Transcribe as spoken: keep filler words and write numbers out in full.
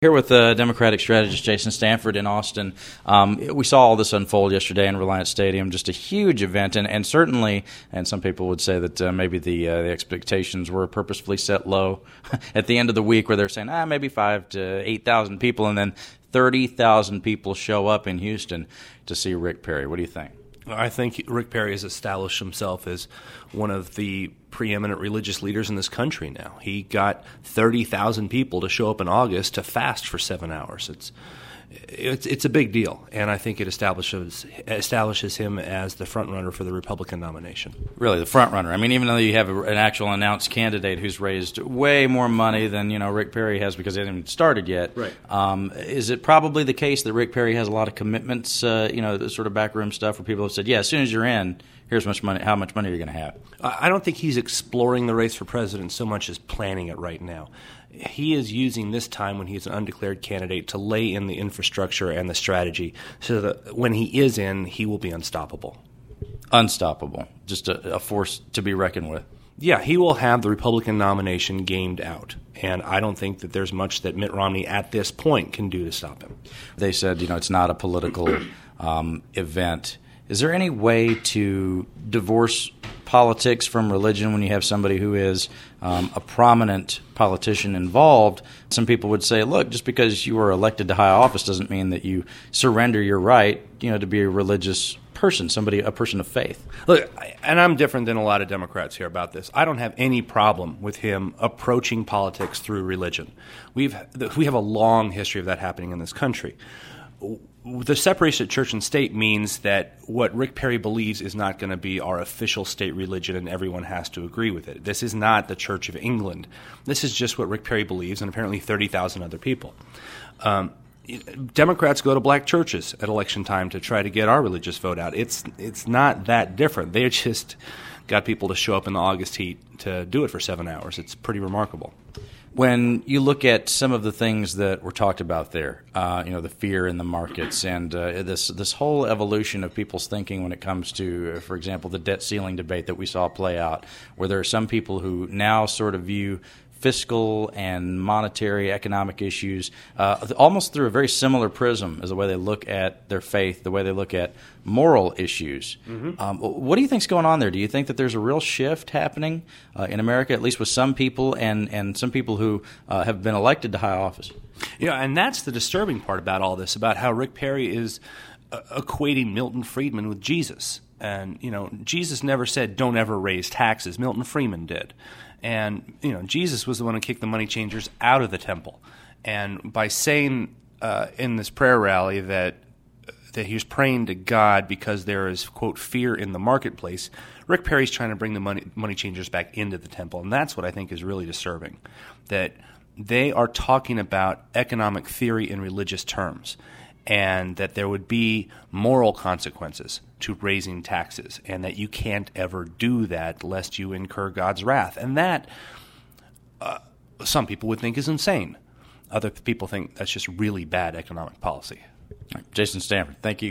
Here with uh, Democratic strategist Jason Stanford in Austin. Um, we saw all this unfold yesterday in Reliance Stadium, just a huge event, and, and certainly, and some people would say that uh, maybe the, uh, the expectations were purposefully set low at the end of the week, where they're saying, ah, maybe five to eight thousand people, and then thirty thousand people show up in Houston to see Rick Perry. What do you think? I think Rick Perry has established himself as one of the preeminent religious leaders in this country now. He got thirty thousand people to show up in August to fast for seven hours. It's it's it's a big deal, and I think it establishes establishes him as the front runner for the Republican nomination. Really, the front runner. I mean, even though you have a, an actual announced candidate who's raised way more money than you know Rick Perry has because they haven't even started yet. Right. Um, is it probably the case that Rick Perry has a lot of commitments? Uh, you know, the sort of backroom stuff where people have said, "Yeah, as soon as you're in, here's much money. How much money are you going to have?" I don't think he's exploring the race for president so much as planning it right now. He is using this time when he's an undeclared candidate to lay in the infrastructure and the strategy so that when he is in, he will be unstoppable. Unstoppable. Just a, a force to be reckoned with. Yeah, he will have the Republican nomination gamed out. And I don't think that there's much that Mitt Romney at this point can do to stop him. They said, you know, it's not a political um, event. Is there any way to divorce politics from religion when you have somebody who is um, a prominent politician involved? Some people would say, look, just because you were elected to high office doesn't mean that you surrender your right, you know, to be a religious person, somebody, a person of faith. Look, and I'm different than a lot of Democrats here about this. I don't have any problem with him approaching politics through religion. We've we have a long history of that happening in this country. The separation of church and state means that what Rick Perry believes is not going to be our official state religion and everyone has to agree with it. This is not the Church of England. This is just what Rick Perry believes and apparently thirty thousand other people. Um, Democrats go to black churches at election time to try to get our religious vote out. It's it's not that different. They just got people to show up in the August heat to do it for seven hours. It's pretty remarkable. When you look at some of the things that were talked about there, uh, you know, the fear in the markets and uh, this this whole evolution of people's thinking when it comes to, uh, for example, the debt ceiling debate that we saw play out, where there are some people who now sort of view fiscal and monetary economic issues uh, almost through a very similar prism as the way they look at their faith, the way they look at moral issues. Mm-hmm. Um, what do you think's going on there? Do you think that there's a real shift happening uh, in America, at least with some people and, and some people who uh, have been elected to high office? Yeah, and that's the disturbing part about all this, about how Rick Perry is uh, equating Milton Friedman with Jesus. And, you know, Jesus never said, don't ever raise taxes. Milton Friedman did. And, you know, Jesus was the one who kicked the money changers out of the temple. And by saying uh, in this prayer rally that that he was praying to God because there is, quote, fear in the marketplace, Rick Perry's trying to bring the money money changers back into the temple. And that's what I think is really disturbing, that they are talking about economic theory in religious terms, and that there would be moral consequences to raising taxes, and that you can't ever do that lest you incur God's wrath. And that, uh, some people would think is insane. Other people think that's just really bad economic policy. Jason Stanford, thank you.